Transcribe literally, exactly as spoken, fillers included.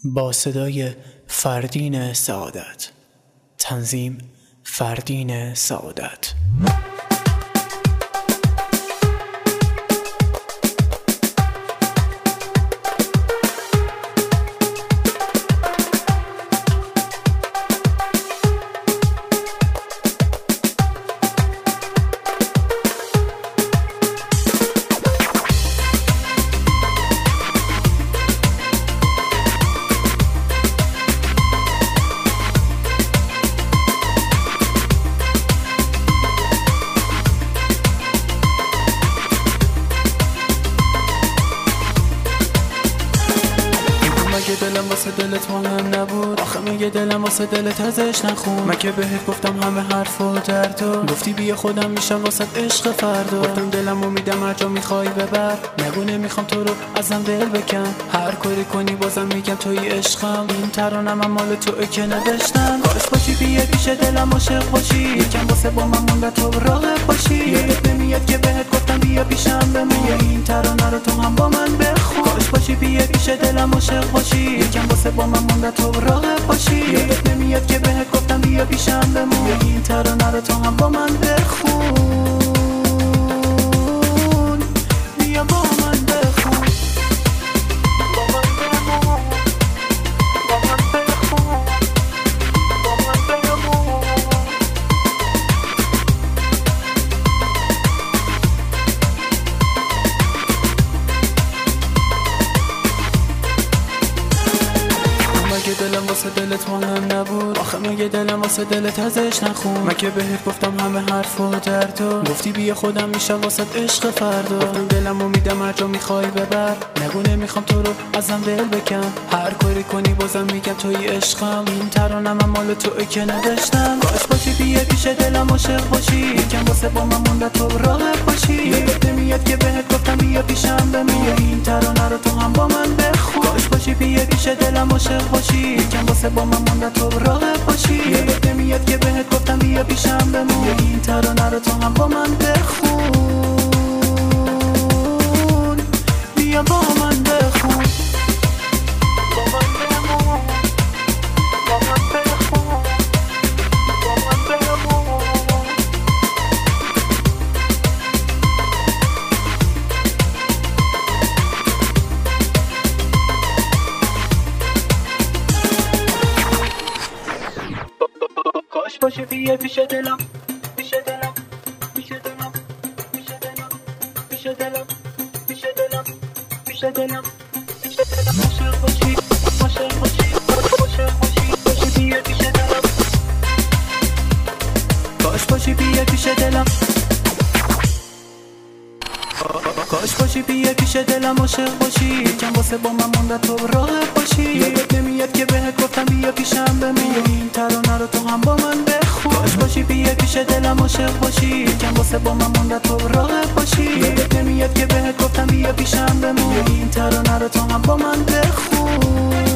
با صدای فردین سعادت. تنظیم فردین سعادت. مگه دلم واسه دلت مهم نبود؟ آخه میگه دلم واسه دلت ازش نخون. من که بهت گفتم همه حرف و درد، گفتی بیا خودم میشم واسه عشق فردا. گفتم دلمو میدم هر جا میخوای ببر، نگو نمیخوام تو رو ازم دل بکن. هر کاری کنی بازم میگم توی عشقم. این ترانه‌م مال توئه که نوشتم. کاش باشی بیا پیش دلم عاشق باشی، یکم واسه با من مونده تو راحت باشی. یادت نمیاد که بهت گفتم بیا پیشم بمون، این ترانه رو تو هم با من بخون. کاش باشی بیا پیش دلم عاشق باشی، یکم واسه با من مونده تو راحت باشی. یادت نمیاد که بهت گفتم بیا پیشم بمون، این ترانه رو تو هم با من بخون. بیا با من بخون، با من بمون، با من بخون، با من بمون. مگه دلم واسه دلت مهم نبود؟ آخه مگه دلم واسه دلت ازش نخون. من که بهت گفتم همه حرف و درد، گفتی بیا خودم میشم واسه عشق فردا. گفتم دلمو میدم هر جا میخوای ببر، نگو نمیخوام تو رو ازم دل بکن. هر کاری کنی بازم میگم توی عشقم. این ترانه‌م مال توئه که نوشتم. کاش باشی بیا پیش دلم عاشق باشی، یکم واسه با من مونده تو راحت باشی. یادت نمیاد که بهت گفتم بیا پیشم بمون، این ترانه رو تو هم با من بخون. کاش باشی بیا پیش دلم عاشق باشی، یکم واسه با من مونده تو راحت باشی. یادت نمیاد که بهت گفتم بیا پیشم بمون، این ترانه رو تو هم با من بخون. بیا با من بخون، با من بمون، با من بخون، با من بمون. کاش باشی بیا پیش دلم، پیش دلم، پیش دلم، پیش دلم، پیش دلم، پیش دلم، پیش دلم، پیش دلم. عاشق باشی، عاشق باشی، عاشق باشی، باشی بیا پیش دلم. کاش باشی بیا پیش دلم، کاش باشی بیا پیش دلم عاشق باشی، یکم واسه با من مونده تو راحت باشی. یادت نمیاد که بهت گفتم بیا پیشم بمون، این ترانه رو تو هم با من بخون. کاش باشی بیا پیش دلم عاشق باشی، یکم واسه با من مونده تو راحت باشی. یادت نمیاد که بهت گفتم بیا پیشم بمون، این ترانه رو تو هم با من بخون.